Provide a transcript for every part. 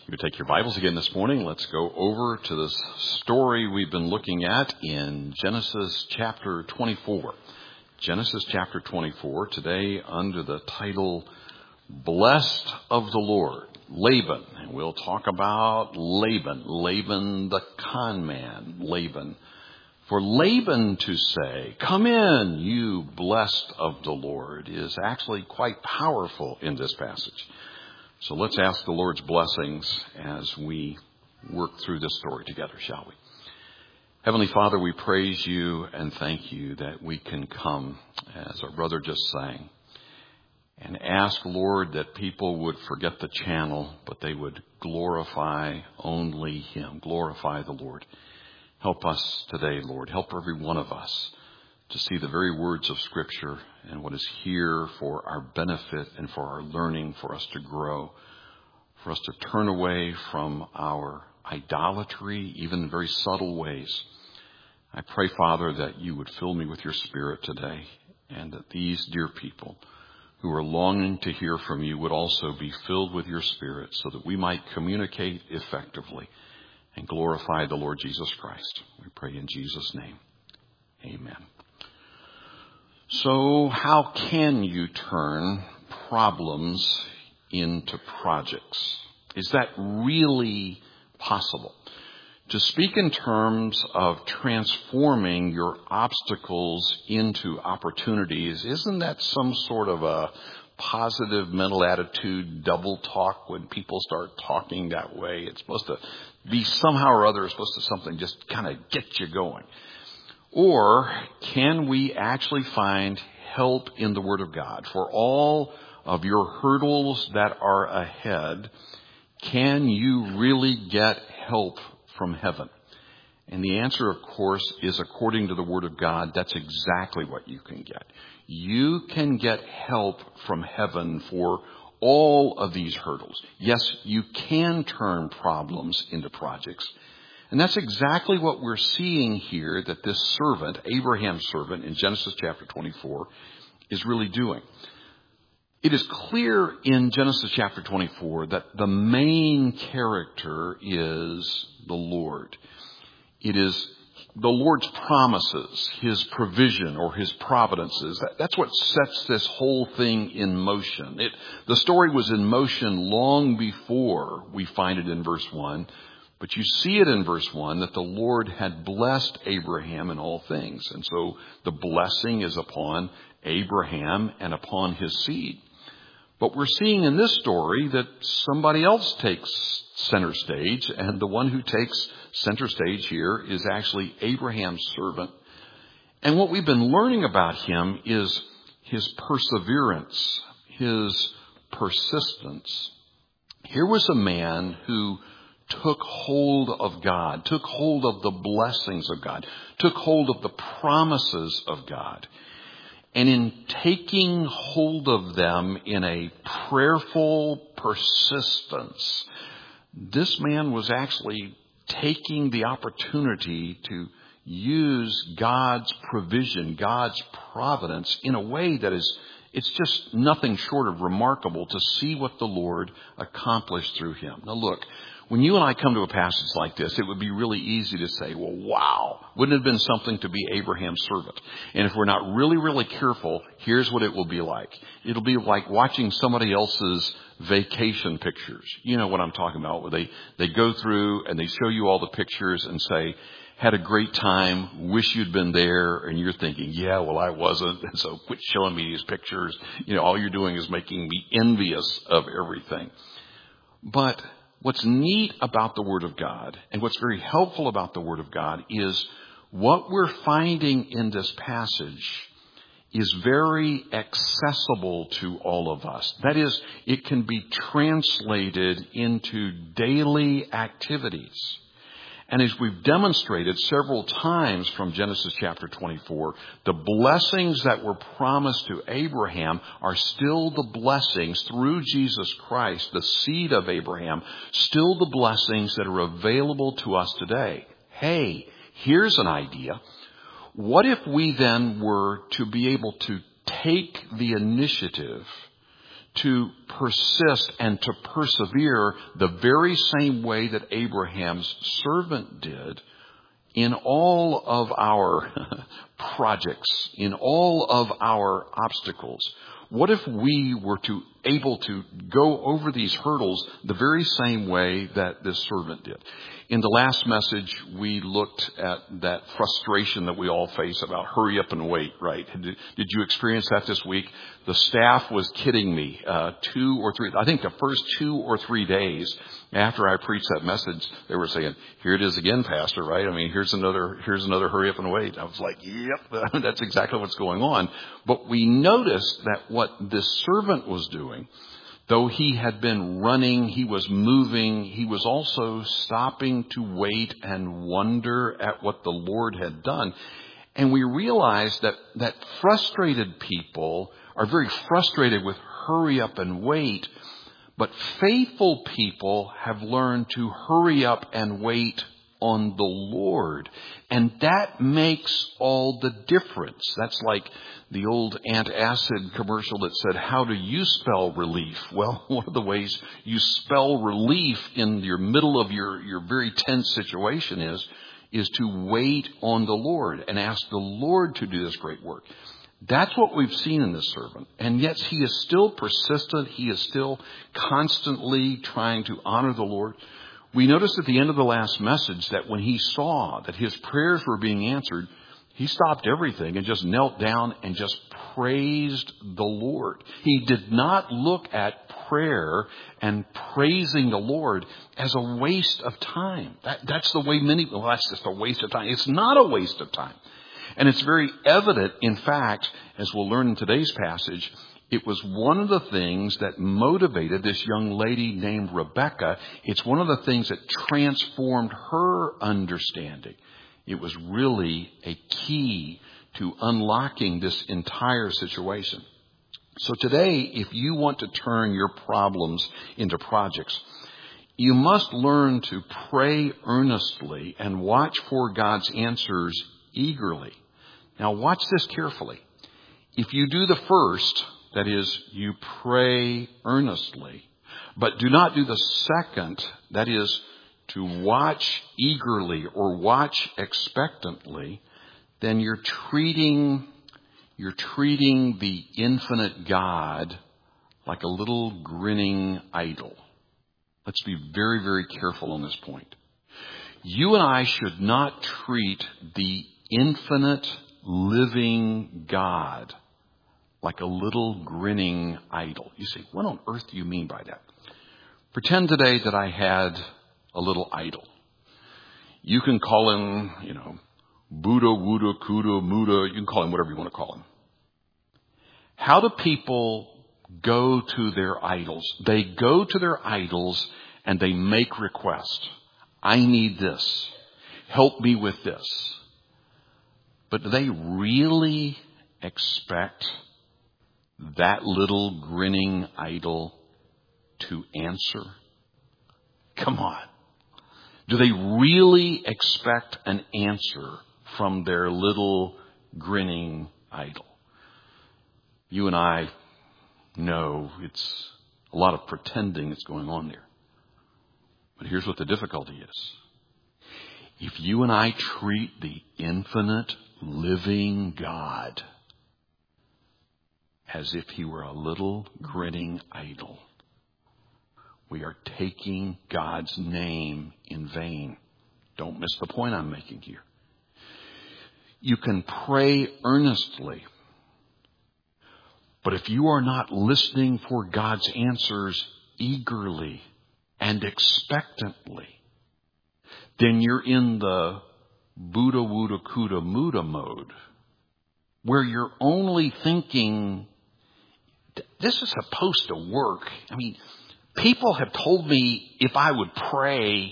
You take your Bibles again this morning. Let's go over to this story we've been looking at in Genesis chapter 24. Genesis chapter 24, today under the title, Blessed of the Lord, Laban. And we'll talk about Laban the con man, Laban. For Laban to say, "Come in, you blessed of the Lord," is actually quite powerful in this passage. So let's ask the Lord's blessings as we work through this story together, shall we? Heavenly Father, we praise you and thank you that we can come, as our brother just sang, and ask, Lord, that people would forget the channel, but they would glorify only Him, glorify the Lord. Help us today, Lord. Help every one of us to see the very words of Scripture and what is here for our benefit and for our learning, for us to grow, for us to turn away from our idolatry, even in very subtle ways. I pray, Father, that you would fill me with your Spirit today, and that these dear people who are longing to hear from you would also be filled with your Spirit, so that we might communicate effectively and glorify the Lord Jesus Christ. We pray in Jesus' name. Amen. So how can you turn problems into projects? Is that really possible? To speak in terms of transforming your obstacles into opportunities, isn't that some sort of a positive mental attitude double talk when people start talking that way? It's supposed to be somehow or other, it's supposed to something just kind of get you going. Or can we actually find help in the Word of God? For all of your hurdles that are ahead, can you really get help from heaven? And the answer, of course, is according to the Word of God, that's exactly what you can get. You can get help from heaven for all of these hurdles. Yes, you can turn problems into projects. And that's exactly what we're seeing here that this servant, Abraham's servant in Genesis chapter 24, is really doing. It is clear in Genesis chapter 24 that the main character is the Lord. It is the Lord's promises, His provision or His providences. That's what sets this whole thing in motion. The story was in motion long before we find it in verse 1. But you see it in verse 1 that the Lord had blessed Abraham in all things. And so the blessing is upon Abraham and upon his seed. But we're seeing in this story that somebody else takes center stage. And the one who takes center stage here is actually Abraham's servant. And what we've been learning about him is his perseverance, his persistence. Here was a man who took hold of God, took hold of the blessings of God, took hold of the promises of God. And in taking hold of them in a prayerful persistence, this man was actually taking the opportunity to use God's provision, God's providence in a way that it's just nothing short of remarkable to see what the Lord accomplished through him. Now look, when you and I come to a passage like this, it would be really easy to say, well, wow, wouldn't it have been something to be Abraham's servant? And if we're not really, really careful, here's what it will be like. It'll be like watching somebody else's vacation pictures. You know what I'm talking about, where they go through and they show you all the pictures and say, had a great time, wish you'd been there, and you're thinking, yeah, well, I wasn't, and so quit showing me these pictures. You know, all you're doing is making me envious of everything. But what's neat about the Word of God, and what's very helpful about the Word of God, is what we're finding in this passage is very accessible to all of us. That is, it can be translated into daily activities. And as we've demonstrated several times from Genesis chapter 24, the blessings that were promised to Abraham are still the blessings through Jesus Christ, the seed of Abraham, still the blessings that are available to us today. Hey, here's an idea. What if we then were to be able to take the initiative to persist and to persevere the very same way that Abraham's servant did in all of our projects, in all of our obstacles. What if we were able to go over these hurdles the very same way that this servant did? In the last message, we looked at that frustration that we all face about hurry up and wait, right? Did you experience that this week? The staff was kidding me, 2 or 3, I think the first 2 or 3 days after I preached that message, they were saying, here it is again, Pastor, right? I mean, here's another hurry up and wait. I was like, yep, that's exactly what's going on. But we noticed that what this servant was doing, though he had been running, he was moving, he was also stopping to wait and wonder at what the Lord had done. And we realized that frustrated people are very frustrated with hurry up and wait, but faithful people have learned to hurry up and wait on the Lord. And that makes all the difference. That's like the old antacid commercial that said, how do you spell relief? Well, one of the ways you spell relief in your middle of your very tense situation is to wait on the Lord and ask the Lord to do this great work. That's what we've seen in this servant. And yet he is still persistent. He is still constantly trying to honor the Lord. We noticed at the end of the last message that when he saw that his prayers were being answered, he stopped everything and just knelt down and just praised the Lord. He did not look at prayer and praising the Lord as a waste of time. That's the way that's just a waste of time. It's not a waste of time. And it's very evident, in fact, as we'll learn in today's passage, it was one of the things that motivated this young lady named Rebecca. It's one of the things that transformed her understanding. It was really a key to unlocking this entire situation. So today, if you want to turn your problems into projects, you must learn to pray earnestly and watch for God's answers eagerly. Now watch this carefully. If you do the first, that is, you pray earnestly, but do not do the second, that is, to watch eagerly or watch expectantly, then you're treating the infinite God like a little grinning idol. Let's be very, very careful on this point. You and I should not treat the infinite living God like a little grinning idol. You say, what on earth do you mean by that? Pretend today that I had a little idol. You can call him, Buddha, Wuda, Kuda, Muda. You can call him whatever you want to call him. How do people go to their idols? They go to their idols and they make requests. I need this. Help me with this. But do they really expect that little grinning idol to answer? Come on. Do they really expect an answer from their little grinning idol? You and I know it's a lot of pretending that's going on there. But here's what the difficulty is. If you and I treat the infinite living God as if he were a little grinning idol, we are taking God's name in vain. Don't miss the point I'm making here. You can pray earnestly, but if you are not listening for God's answers eagerly and expectantly, then you're in the Buddha, Wuda, Kuda, Muda mode, where you're only thinking, this is supposed to work. I mean, people have told me if I would pray,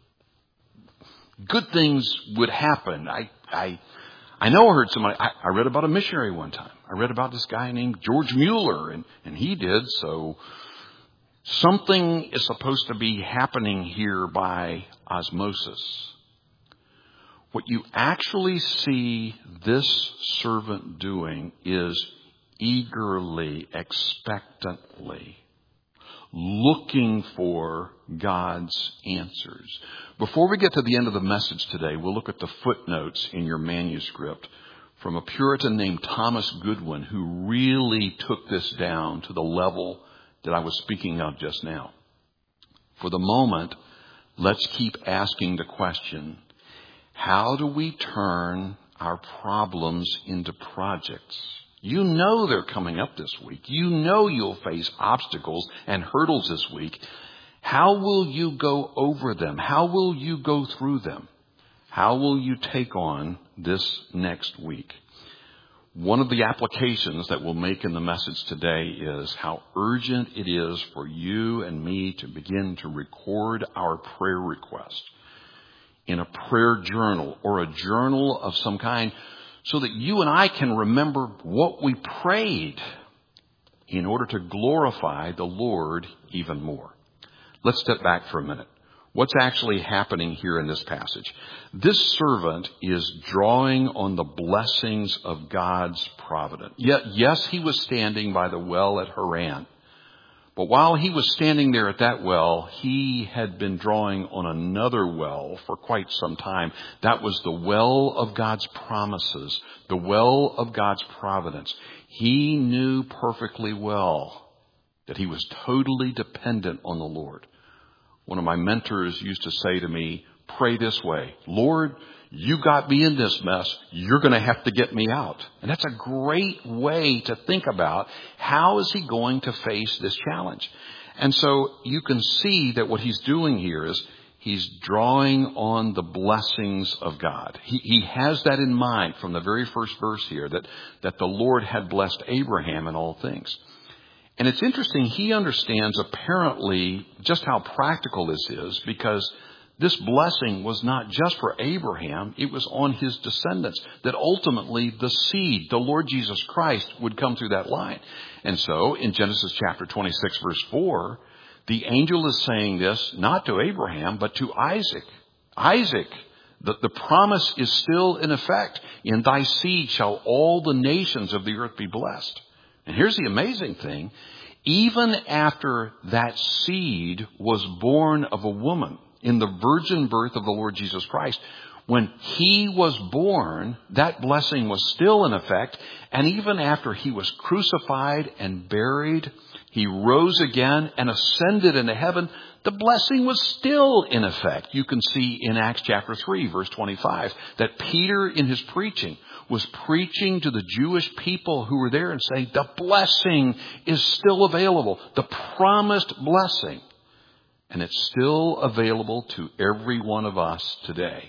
good things would happen. I know I heard somebody, I read about a missionary one time. I read about this guy named George Mueller, and he did, so something is supposed to be happening here by osmosis. What you actually see this servant doing is eagerly, expectantly, looking for God's answers. Before we get to the end of the message today, we'll look at the footnotes in your manuscript from a Puritan named Thomas Goodwin, who really took this down to the level that I was speaking of just now. For the moment, let's keep asking the question, how do we turn our problems into projects? You know they're coming up this week. You know you'll face obstacles and hurdles this week. How will you go over them? How will you go through them? How will you take on this next week? One of the applications that we'll make in the message today is how urgent it is for you and me to begin to record our prayer request in a prayer journal or a journal of some kind, so that you and I can remember what we prayed in order to glorify the Lord even more. Let's step back for a minute. What's actually happening here in this passage? This servant is drawing on the blessings of God's providence. Yes, he was standing by the well at Haran. But while he was standing there at that well, he had been drawing on another well for quite some time. That was the well of God's promises, the well of God's providence. He knew perfectly well that he was totally dependent on the Lord. One of my mentors used to say to me, pray this way, Lord, you got me in this mess. You're going to have to get me out. And that's a great way to think about how is he going to face this challenge. And so you can see that what he's doing here is he's drawing on the blessings of God. He has that in mind from the very first verse here, that the Lord had blessed Abraham in all things. And it's interesting, he understands apparently just how practical this is, because this blessing was not just for Abraham, it was on his descendants, that ultimately the seed, the Lord Jesus Christ, would come through that line. And so in Genesis chapter 26, verse 4, the angel is saying this not to Abraham, but to Isaac. Isaac, the promise is still in effect. In thy seed shall all the nations of the earth be blessed. And here's the amazing thing. Even after that seed was born of a woman, in the virgin birth of the Lord Jesus Christ, when he was born, that blessing was still in effect. And even after he was crucified and buried, he rose again and ascended into heaven, the blessing was still in effect. You can see in Acts chapter 3, verse 25, that Peter in his preaching was preaching to the Jewish people who were there and saying, the blessing is still available, the promised blessing. And it's still available to every one of us today.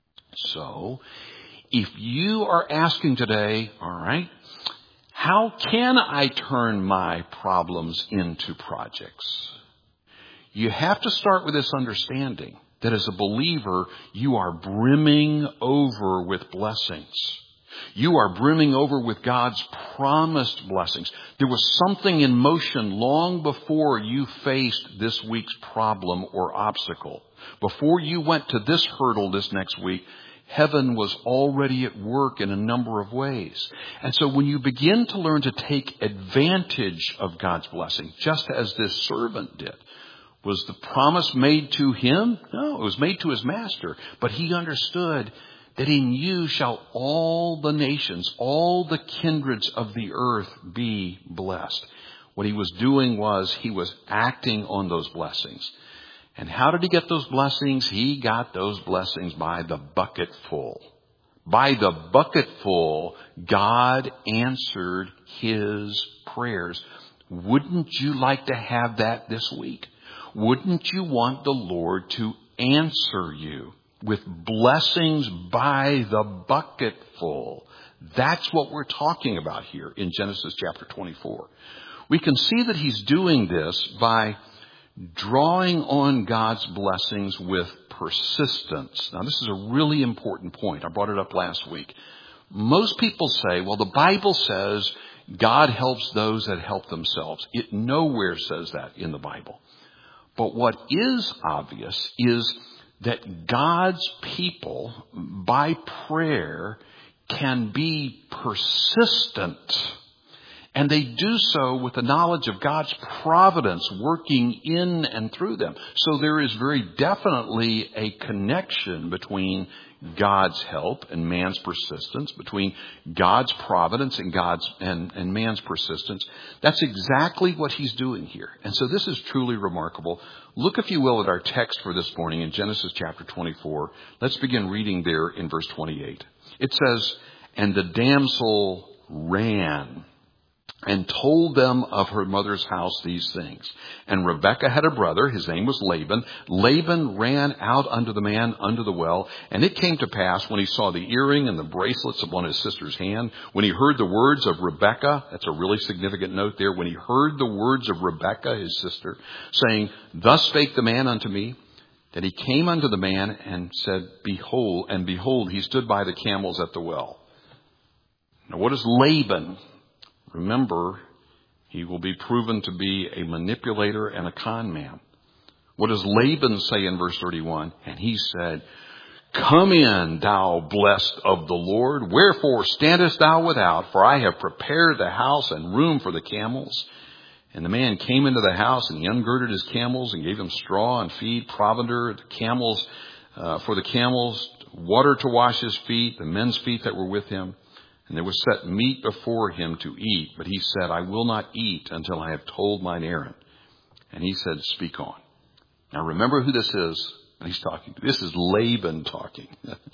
So, if you are asking today, all right, how can I turn my problems into projects? You have to start with this understanding that as a believer, you are brimming over with blessings. You are brimming over with God's promised blessings. There was something in motion long before you faced this week's problem or obstacle. Before you went to this hurdle this next week, heaven was already at work in a number of ways. And so when you begin to learn to take advantage of God's blessing, just as this servant did, was the promise made to him? No, it was made to his master. But he understood that in you shall all the nations, all the kindreds of the earth be blessed. What he was doing was he was acting on those blessings. And how did he get those blessings? He got those blessings by the bucketful. By the bucketful, God answered his prayers. Wouldn't you like to have that this week? Wouldn't you want the Lord to answer you with blessings by the bucketful? That's what we're talking about here in Genesis chapter 24. We can see that he's doing this by drawing on God's blessings with persistence. Now, this is a really important point. I brought it up last week. Most people say, well, the Bible says God helps those that help themselves. It nowhere says that in the Bible. But what is obvious is that God's people, by prayer, can be persistent And they do so with the knowledge of God's providence working in and through them. So there is very definitely a connection between God's help and man's persistence, between God's providence and man's persistence. That's exactly what he's doing here. And so this is truly remarkable. Look, if you will, at our text for this morning in Genesis chapter 24. Let's begin reading there in verse 28. It says, "And the damsel ran and told them of her mother's house these things. And Rebekah had a brother, his name was Laban. Laban ran out unto the man under the well, and it came to pass when he saw the earring and the bracelets upon his sister's hand, when he heard the words of Rebekah," that's a really significant note there, when he heard the words of Rebekah, his sister, saying, "Thus spake the man unto me," that he came unto the man and said, behold, he stood by the camels at the well. Now what is Laban? Remember, he will be proven to be a manipulator and a con man. What does Laban say in verse 31? "And he said, Come in, thou blessed of the Lord. Wherefore standest thou without? For I have prepared the house and room for the camels." And the man came into the house, and he ungirded his camels and gave them straw and feed, provender, the camels, for the camels, water to wash his feet, the men's feet that were with him. And there was set meat before him to eat, but he said, "I will not eat until I have told mine errand." And he said, "Speak on." Now remember who this is he's talking to. This is Laban talking.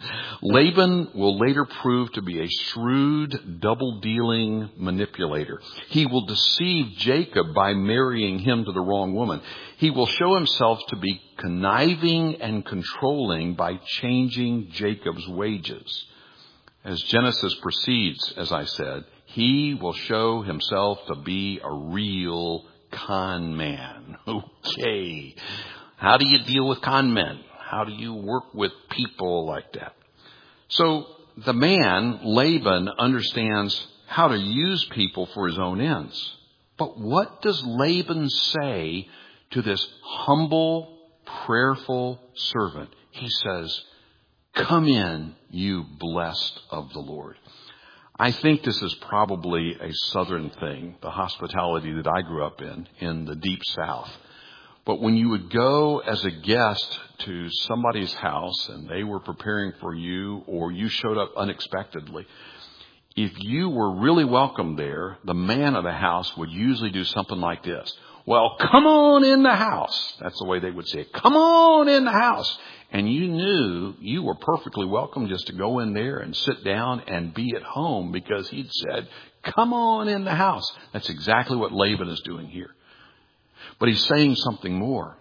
Laban will later prove to be a shrewd, double-dealing manipulator. He will deceive Jacob by marrying him to the wrong woman. He will show himself to be conniving and controlling by changing Jacob's wages. As Genesis proceeds, as I said, he will show himself to be a real con man. Okay. How do you deal with con men? How do you work with people like that? So the man, Laban, understands how to use people for his own ends. But what does Laban say to this humble, prayerful servant? He says, "Come in, you blessed of the Lord." I think this is probably a southern thing, the hospitality that I grew up in the deep south. But when you would go as a guest to somebody's house and they were preparing for you, or you showed up unexpectedly, if you were really welcome there, the man of the house would usually do something like this. "Well, come on in the house." That's the way they would say it. "Come on in the house." And you knew you were perfectly welcome just to go in there and sit down and be at home, because he'd said, "Come on in the house." That's exactly what Laban is doing here. But he's saying something more.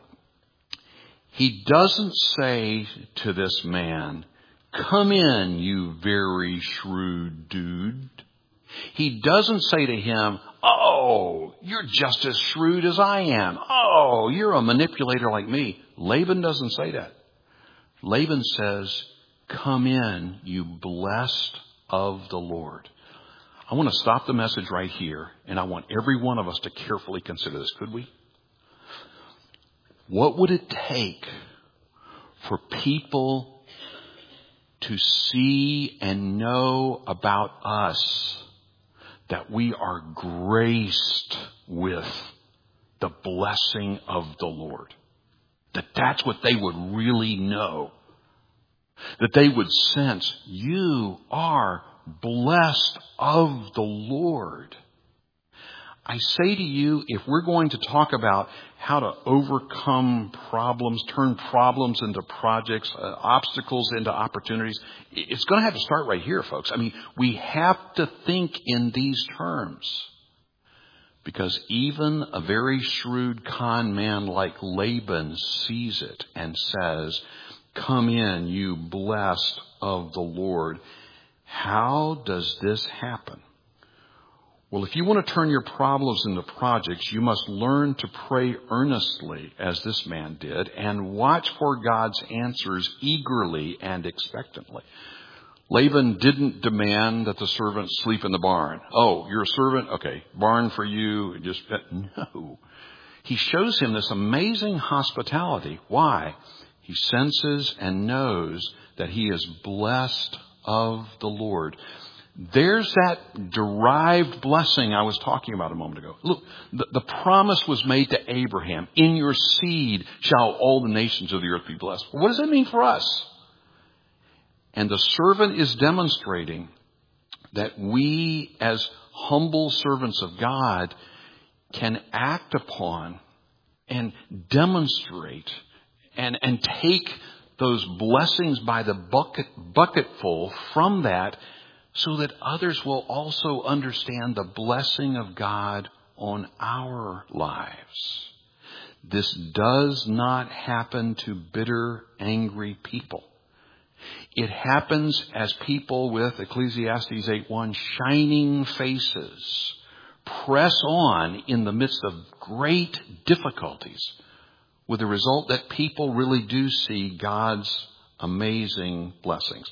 He doesn't say to this man, "Come in, you very shrewd dude." He doesn't say to him, "Oh, you're just as shrewd as I am. Oh, you're a manipulator like me." Laban doesn't say that. Laban says, "Come in, you blessed of the Lord." I want to stop the message right here, and I want every one of us to carefully consider this. Could we? What would it take for people to see and know about us that we are graced with the blessing of the Lord? That's what they would really know. That they would sense, you are blessed of the Lord. I say to you, if we're going to talk about how to overcome problems, turn problems into projects, obstacles into opportunities, it's going to have to start right here, folks. I mean, we have to think in these terms. Because even a very shrewd con man like Laban sees it and says, "Come in, you blessed of the Lord." How does this happen? Well, if you want to turn your problems into projects, you must learn to pray earnestly, as this man did, and watch for God's answers eagerly and expectantly. Laban didn't demand that the servant sleep in the barn. "Oh, you're a servant? Okay, barn for you." No. He shows him this amazing hospitality. Why? He senses and knows that he is blessed of the Lord. There's that derived blessing I was talking about a moment ago. Look, the promise was made to Abraham. In your seed shall all the nations of the earth be blessed. What does that mean for us? And the servant is demonstrating that we, as humble servants of God, can act upon and demonstrate and take those blessings by the bucketful from that, so that others will also understand the blessing of God on our lives. This does not happen to bitter, angry people. It happens as people with Ecclesiastes 8:1, shining faces, press on in the midst of great difficulties, with the result that people really do see God's amazing blessings.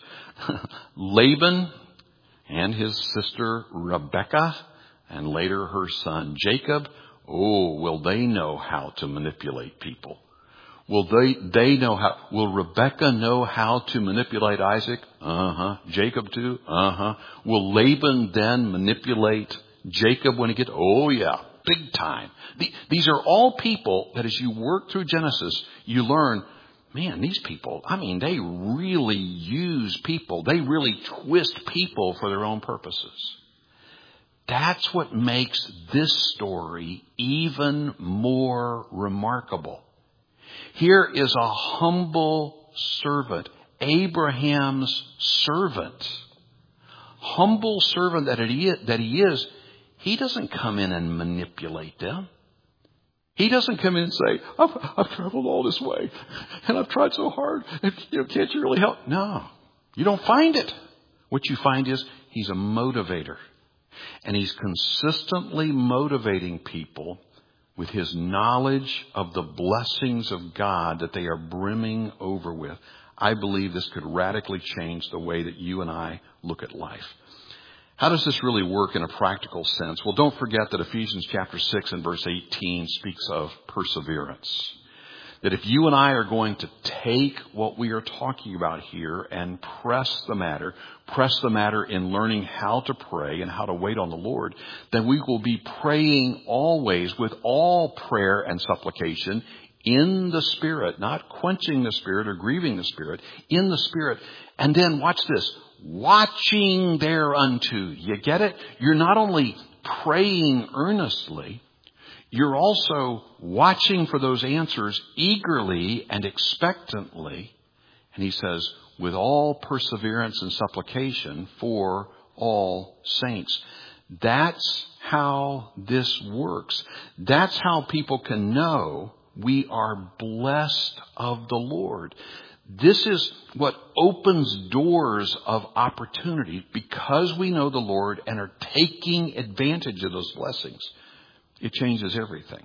Laban and his sister Rebekah, and later her son Jacob, will they know how to manipulate people? Will they know how? Will Rebekah know how to manipulate Isaac? Jacob too? Will Laban then manipulate Jacob when he gets? Oh yeah, big time. These are all people that as you work through Genesis, you learn, man, these people, they really use people. They really twist people for their own purposes. That's what makes this story even more remarkable. Here is a humble servant, Abraham's servant. Humble servant that he is, he doesn't come in and manipulate them. He doesn't come in and say, I've traveled all this way and I've tried so hard. And, can't you really help? No, you don't find it. What you find is he's a motivator, and he's consistently motivating people with his knowledge of the blessings of God that they are brimming over with. I believe this could radically change the way that you and I look at life. How does this really work in a practical sense? Well, don't forget that Ephesians chapter 6 and verse 18 speaks of perseverance. That if you and I are going to take what we are talking about here and press the matter in learning how to pray and how to wait on the Lord, then we will be praying always with all prayer and supplication in the Spirit, not quenching the Spirit or grieving the Spirit, in the Spirit. And then watch this, watching thereunto. You get it? You're not only praying earnestly, you're also watching for those answers eagerly and expectantly. And he says, with all perseverance and supplication for all saints. That's how this works. That's how people can know we are blessed of the Lord. This is what opens doors of opportunity because we know the Lord and are taking advantage of those blessings. It changes everything.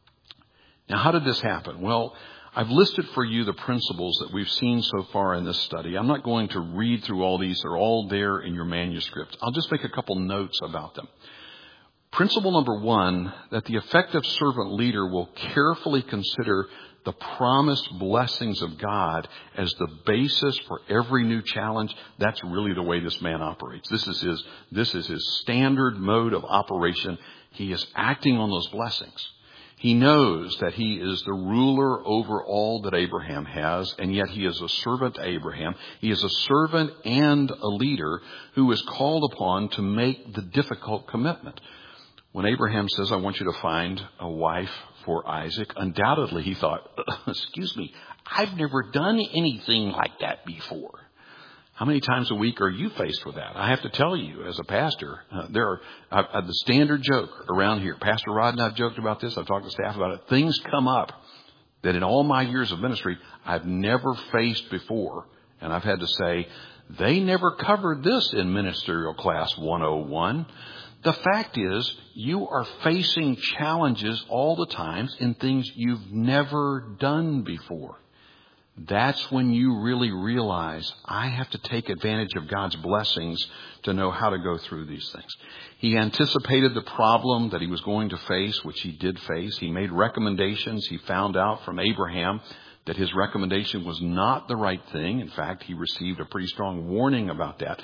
Now, how did this happen? Well, I've listed for you the principles that we've seen so far in this study. I'm not going to read through all these. They're all there in your manuscript. I'll just make a couple notes about them. Principle number 1, that the effective servant leader will carefully consider the promised blessings of God as the basis for every new challenge. That's really the way this man operates. This is his standard mode of operation. He is acting on those blessings. He knows that he is the ruler over all that Abraham has, and yet he is a servant to Abraham. He is a servant and a leader who is called upon to make the difficult commitment. When Abraham says, I want you to find a wife for Isaac, undoubtedly he thought, excuse me, I've never done anything like that before. How many times a week are you faced with that? I have to tell you, as a pastor, there are the standard joke around here. Pastor Rod and I've joked about this. I've talked to staff about it. Things come up that in all my years of ministry, I've never faced before. And I've had to say, they never covered this in Ministerial Class 101. The fact is, you are facing challenges all the time in things you've never done before. That's when you really realize, I have to take advantage of God's blessings to know how to go through these things. He anticipated the problem that he was going to face, which he did face. He made recommendations. He found out from Abraham that his recommendation was not the right thing. In fact, he received a pretty strong warning about that.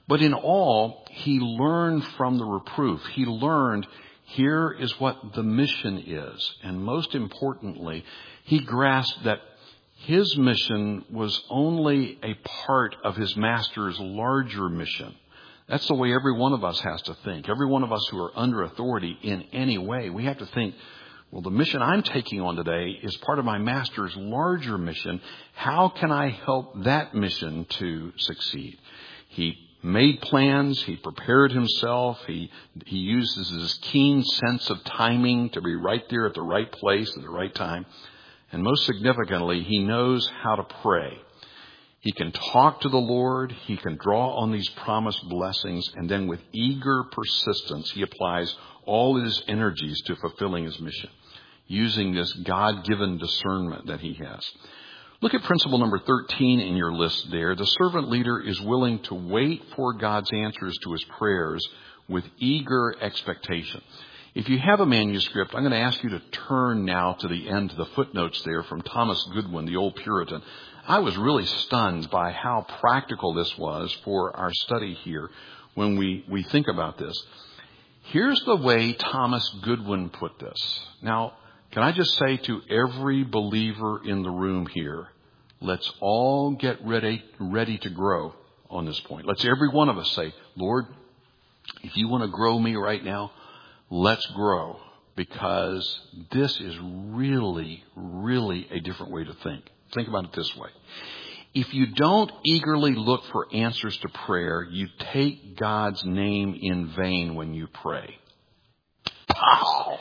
But in all, he learned from the reproof. He learned here is what the mission is. And most importantly, he grasped that his mission was only a part of his master's larger mission. That's the way every one of us has to think. Every one of us who are under authority in any way, we have to think, well, the mission I'm taking on today is part of my master's larger mission. How can I help that mission to succeed? He made plans. He prepared himself. He uses his keen sense of timing to be right there at the right place at the right time. And most significantly, he knows how to pray. He can talk to the Lord. He can draw on these promised blessings. And then with eager persistence, he applies all his energies to fulfilling his mission, using this God-given discernment that he has. Look at principle number 13 in your list there. The servant leader is willing to wait for God's answers to his prayers with eager expectation. If you have a manuscript, I'm going to ask you to turn now to the end, to the footnotes there from Thomas Goodwin, the old Puritan. I was really stunned by how practical this was for our study here when we think about this. Here's the way Thomas Goodwin put this. Now, can I just say to every believer in the room here, let's all get ready to grow on this point. Let's every one of us say, Lord, if you want to grow me right now, let's grow, because this is really, really a different way to think. Think about it this way. If you don't eagerly look for answers to prayer, you take God's name in vain when you pray. Pow!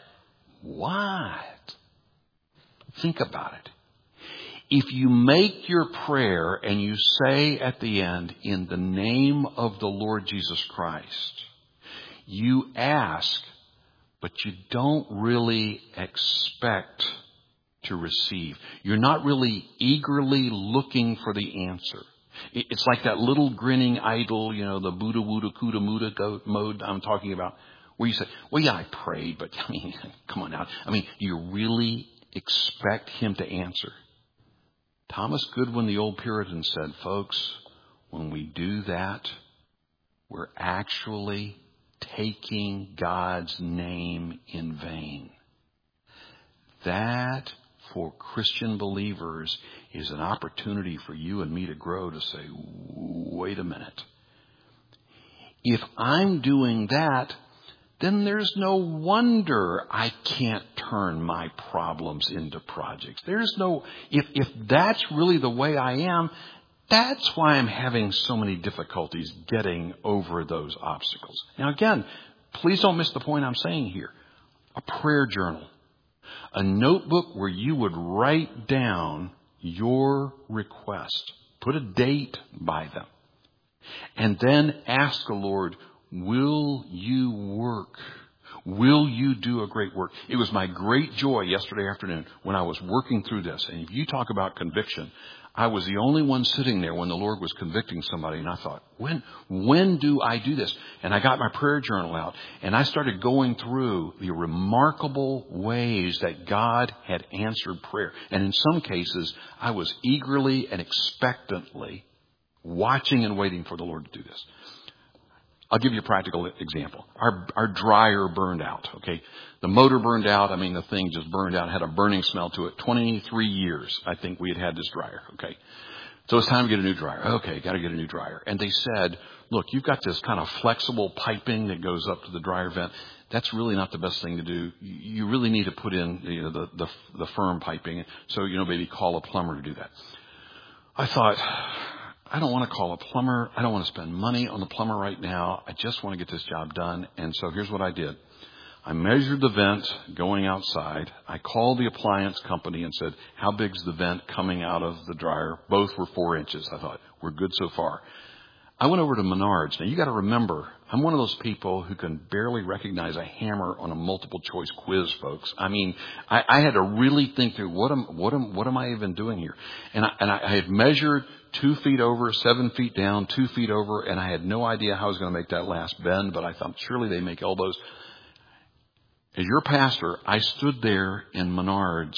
What? Think about it. If you make your prayer and you say at the end, in the name of the Lord Jesus Christ, you ask, but you don't really expect to receive. You're not really eagerly looking for the answer. It's like that little grinning idol, the Buddha Wooda Kuda Muda mode I'm talking about, where you say, well, yeah, I prayed, but come on now. You really expect him to answer. Thomas Goodwin, the old Puritan, said, folks, when we do that, we're actually taking God's name in vain. That, for Christian believers, is an opportunity for you and me to grow, to say, wait a minute. If I'm doing that, then there's no wonder I can't turn my problems into projects. If that's really the way I am, that's why I'm having so many difficulties getting over those obstacles. Now again, please don't miss the point I'm saying here. A prayer journal. A notebook where you would write down your request. Put a date by them. And then ask the Lord, will you work? Will you do a great work? It was my great joy yesterday afternoon when I was working through this. And if you talk about conviction, I was the only one sitting there when the Lord was convicting somebody. And I thought, when do I do this? And I got my prayer journal out and I started going through the remarkable ways that God had answered prayer. And in some cases, I was eagerly and expectantly watching and waiting for the Lord to do this. I'll give you a practical example. Our dryer burned out, okay? The motor burned out. The thing just burned out, had a burning smell to it. 23 years, I think we had this dryer, okay? So it's time to get a new dryer. Okay, got to get a new dryer. And they said, look, you've got this kind of flexible piping that goes up to the dryer vent. That's really not the best thing to do. You really need to put in the firm piping. So, maybe call a plumber to do that. I thought, I don't want to call a plumber. I don't want to spend money on the plumber right now. I just want to get this job done. And so here's what I did. I measured the vent going outside. I called the appliance company and said, how big's the vent coming out of the dryer? Both were 4 inches. I thought, we're good so far. I went over to Menards. Now, you got to remember, I'm one of those people who can barely recognize a hammer on a multiple choice quiz, folks. I had to really think through what am I even doing here? And I had measured 2 feet over, 7 feet down, 2 feet over, and I had no idea how I was going to make that last bend, but I thought surely they make elbows. As your pastor, I stood there in Menards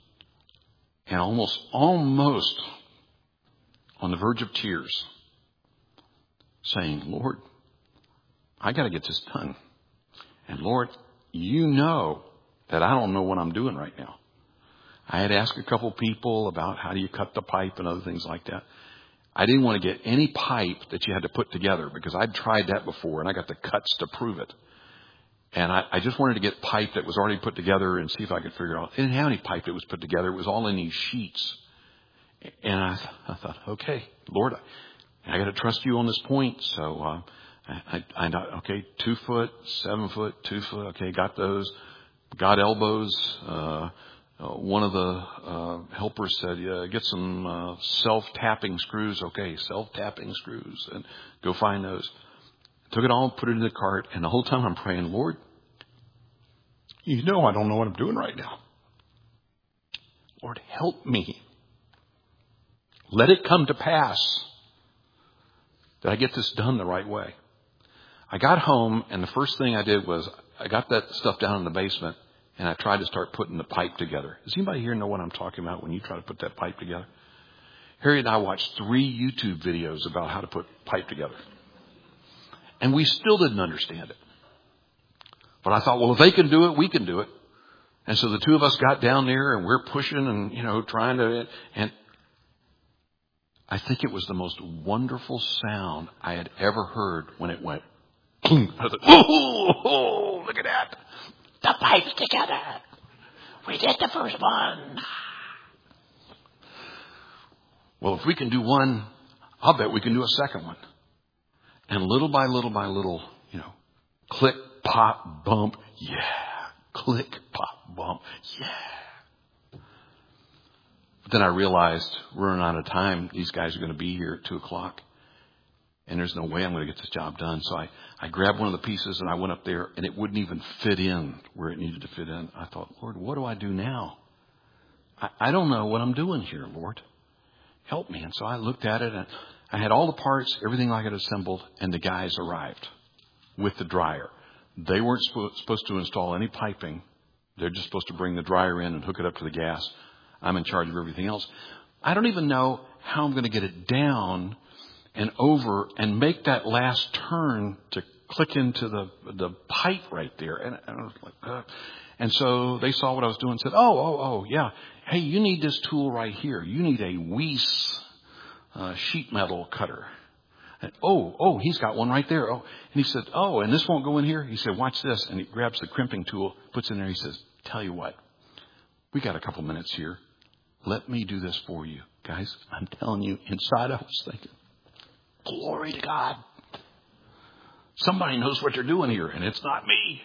and almost on the verge of tears, saying, Lord, I got to get this done. And Lord, you know that I don't know what I'm doing right now. I had asked a couple people about how do you cut the pipe and other things like that. I didn't want to get any pipe that you had to put together because I'd tried that before and I got the cuts to prove it. And I just wanted to get pipe that was already put together and see if I could figure out. They didn't have any pipe that was put together. It was all in these sheets. And I thought, okay, Lord, I got to trust you on this point. So I okay, 2 foot, 7 foot, 2 foot. Okay, got those. Got elbows. One of the helpers said, yeah, get some self-tapping screws. Okay, self-tapping screws. And go find those. Took it all, put it in the cart. And the whole time I'm praying, Lord, you know I don't know what I'm doing right now. Lord, help me. Let it come to pass that I get this done the right way. I got home, and the first thing I did was I got that stuff down in the basement, and I tried to start putting the pipe together. Does anybody here know what I'm talking about when you try to put that pipe together? Harry and I watched 3 YouTube videos about how to put pipe together. And we still didn't understand it. But I thought, well, if they can do it, we can do it. And so the two of us got down there, and we're pushing and, trying to... And I think it was the most wonderful sound I had ever heard when it went... I thought, oh, look at that. The pipe's together. We did the first one. Well, if we can do one, I'll bet we can do a second one. And little by little by little, click, pop, bump, yeah. Click, pop, bump, yeah. But then I realized we're running out of time. These guys are going to be here at 2:00. And there's no way I'm going to get this job done. So I grabbed one of the pieces and I went up there and it wouldn't even fit in where it needed to fit in. I thought, Lord, what do I do now? I don't know what I'm doing here, Lord. Help me. And so I looked at it and I had all the parts, everything I had assembled, and the guys arrived with the dryer. They weren't supposed to install any piping. They're just supposed to bring the dryer in and hook it up to the gas. I'm in charge of everything else. I don't even know how I'm going to get it down and over and make that last turn to click into the pipe right there. And I was like, And so they saw what I was doing and said, oh, yeah. Hey, you need this tool right here. You need a Weiss sheet metal cutter. And, he's got one right there. Oh, and he said, and this won't go in here? He said, watch this. And he grabs the crimping tool, puts it in there. He says, tell you what, we got a couple minutes here. Let me do this for you. Guys, I'm telling you, inside I was thinking, glory to God. Somebody knows what they're doing here, and it's not me.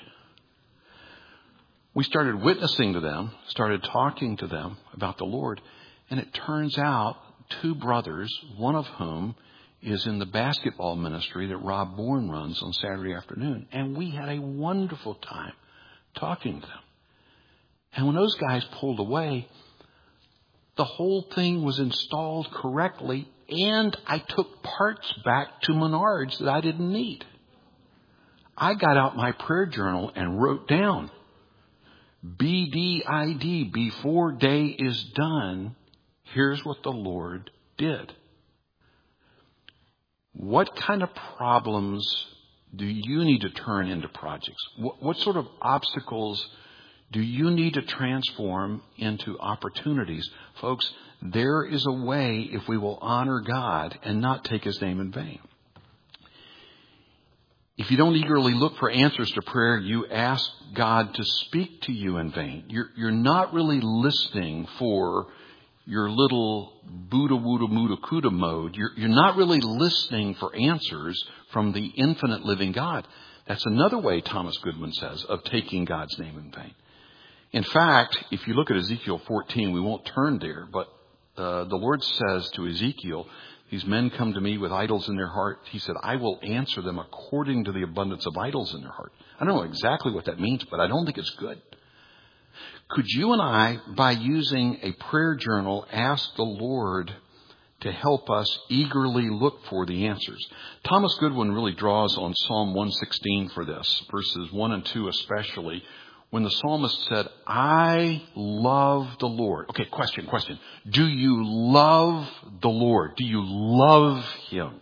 We started witnessing to them, started talking to them about the Lord, and it turns out 2 brothers, one of whom is in the basketball ministry that Rob Bourne runs on Saturday afternoon. And we had a wonderful time talking to them. And when those guys pulled away, the whole thing was installed correctly, and I took parts back to Menards that I didn't need. I got out my prayer journal and wrote down, BDID, before day is done, here's what the Lord did. What kind of problems do you need to turn into projects? What sort of obstacles do you need to transform into opportunities? Folks, there is a way if we will honor God and not take His name in vain. If you don't eagerly look for answers to prayer, you ask God to speak to you in vain. You're not really listening for your little Buddha Wooda Muda Kuda mode. You're not really listening for answers from the infinite living God. That's another way, Thomas Goodwin says, of taking God's name in vain. In fact, if you look at Ezekiel 14, we won't turn there, but the Lord says to Ezekiel, these men come to me with idols in their heart. He said, I will answer them according to the abundance of idols in their heart. I don't know exactly what that means, but I don't think it's good. Could you and I, by using a prayer journal, ask the Lord to help us eagerly look for the answers? Thomas Goodwin really draws on Psalm 116 for this, verses 1 and 2 especially, when the psalmist said, I love the Lord. Okay, question. Do you love the Lord? Do you love Him?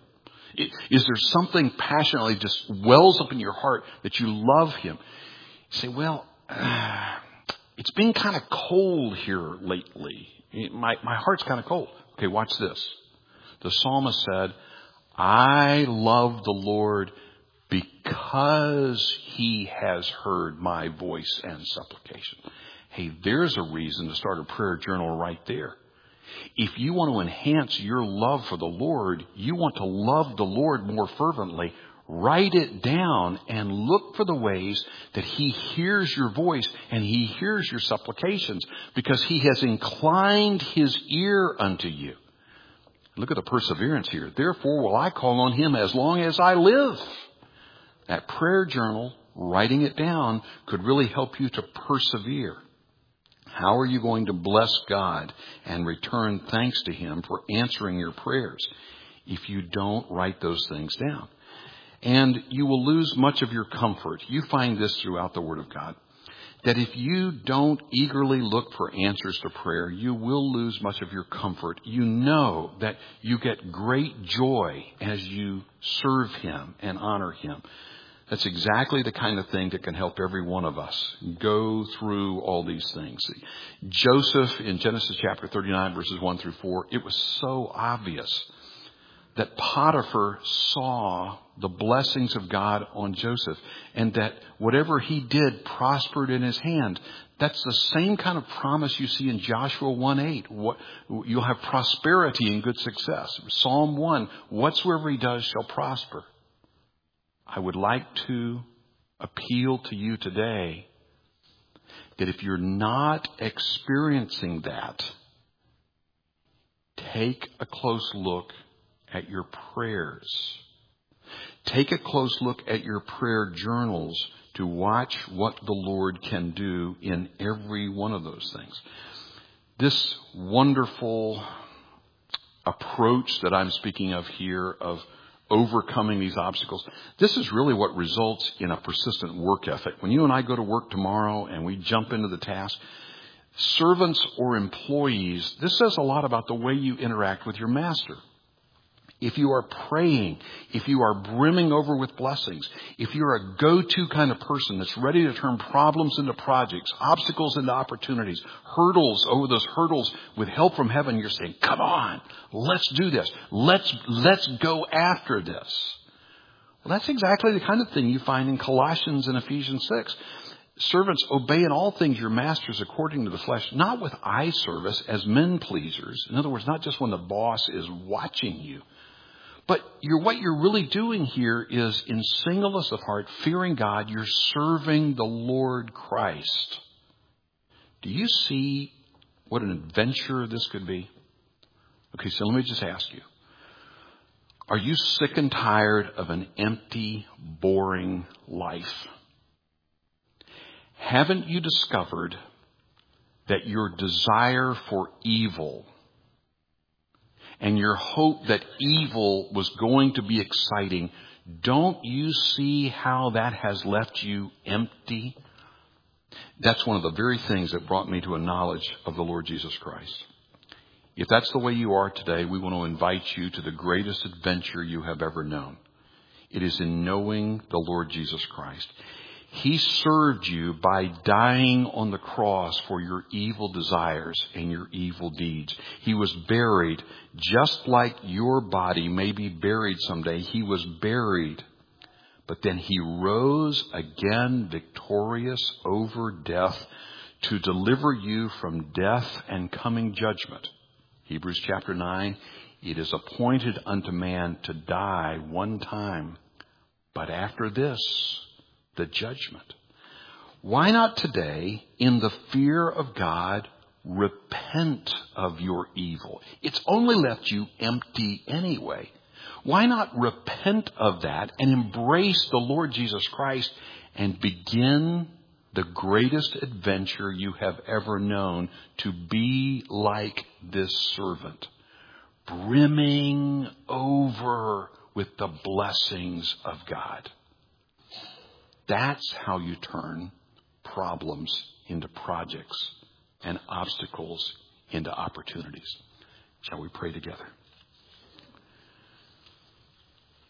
Is there something passionately just wells up in your heart that you love Him? You say, well, it's been kind of cold here lately. My heart's kind of cold. Okay, watch this. The psalmist said, I love the Lord because He has heard my voice and supplication. Hey, there's a reason to start a prayer journal right there. If you want to enhance your love for the Lord, you want to love the Lord more fervently, write it down and look for the ways that He hears your voice and He hears your supplications, because He has inclined His ear unto you. Look at the perseverance here. Therefore will I call on Him as long as I live. That prayer journal, writing it down, could really help you to persevere. How are you going to bless God and return thanks to Him for answering your prayers if you don't write those things down? And you will lose much of your comfort. You find this throughout the Word of God, that if you don't eagerly look for answers to prayer, you will lose much of your comfort. You know that you get great joy as you serve Him and honor Him. That's exactly the kind of thing that can help every one of us go through all these things. Joseph in Genesis chapter 39, verses 1 through 4, it was so obvious that Potiphar saw the blessings of God on Joseph, and that whatever he did prospered in his hand. That's the same kind of promise you see in Joshua 1:8. You'll have prosperity and good success. Psalm 1, whatsoever he does shall prosper. I would like to appeal to you today that if you're not experiencing that, take a close look at your prayers. Take a close look at your prayer journals to watch what the Lord can do in every one of those things. This wonderful approach that I'm speaking of here of overcoming these obstacles, this is really what results in a persistent work ethic. When you and I go to work tomorrow and we jump into the task, servants or employees, this says a lot about the way you interact with your master. If you are praying, if you are brimming over with blessings, if you're a go-to kind of person that's ready to turn problems into projects, obstacles into opportunities, hurdles over those hurdles with help from heaven, you're saying, come on, let's do this. Let's go after this. Well, that's exactly the kind of thing you find in Colossians and Ephesians 6. Servants, obey in all things your masters according to the flesh, not with eye service as men pleasers. In other words, not just when the boss is watching you. But what you're really doing here is, in singleness of heart, fearing God, you're serving the Lord Christ. Do you see what an adventure this could be? Okay, so let me just ask you. Are you sick and tired of an empty, boring life? Haven't you discovered that your desire for evil and your hope that evil was going to be exciting, don't you see how that has left you empty? That's one of the very things that brought me to a knowledge of the Lord Jesus Christ. If that's the way you are today, we want to invite you to the greatest adventure you have ever known. It is in knowing the Lord Jesus Christ. He served you by dying on the cross for your evil desires and your evil deeds. He was buried just like your body may be buried someday. He was buried, but then He rose again victorious over death to deliver you from death and coming judgment. Hebrews chapter 9, it is appointed unto man to die one time, but after this, the judgment. Why not today, in the fear of God, repent of your evil? It's only left you empty anyway. Why not repent of that and embrace the Lord Jesus Christ and begin the greatest adventure you have ever known, to be like this servant, brimming over with the blessings of God. That's how you turn problems into projects and obstacles into opportunities. Shall we pray together?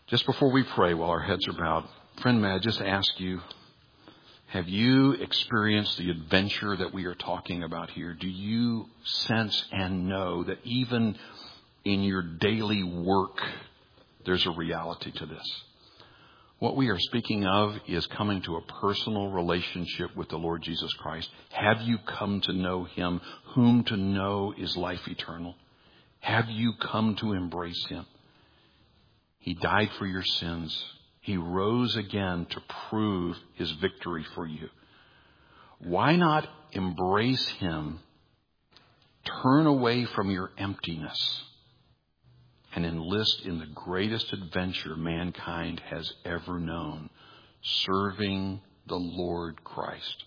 Just before we pray, while our heads are bowed, friend, may I just ask you, have you experienced the adventure that we are talking about here? Do you sense and know that even in your daily work, there's a reality to this? What we are speaking of is coming to a personal relationship with the Lord Jesus Christ. Have you come to know Him? Whom to know is life eternal. Have you come to embrace Him? He died for your sins. He rose again to prove His victory for you. Why not embrace Him, turn away from your emptiness, and enlist in the greatest adventure mankind has ever known, serving the Lord Christ?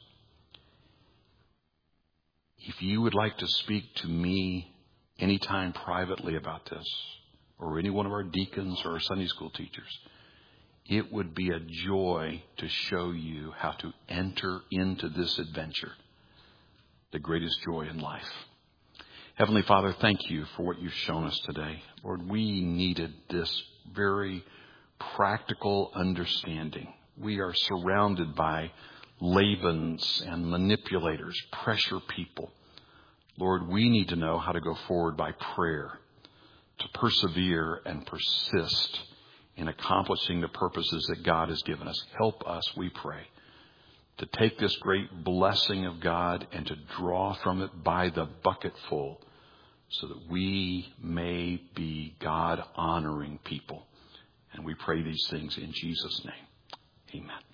If you would like to speak to me anytime privately about this, or any one of our deacons or our Sunday school teachers, it would be a joy to show you how to enter into this adventure, the greatest joy in life. Heavenly Father, thank you for what you've shown us today. Lord, we needed this very practical understanding. We are surrounded by Labans and manipulators, pressure people. Lord, we need to know how to go forward by prayer, to persevere and persist in accomplishing the purposes that God has given us. Help us, we pray, to take this great blessing of God and to draw from it by the bucketful so that we may be God-honoring people. And we pray these things in Jesus' name. Amen.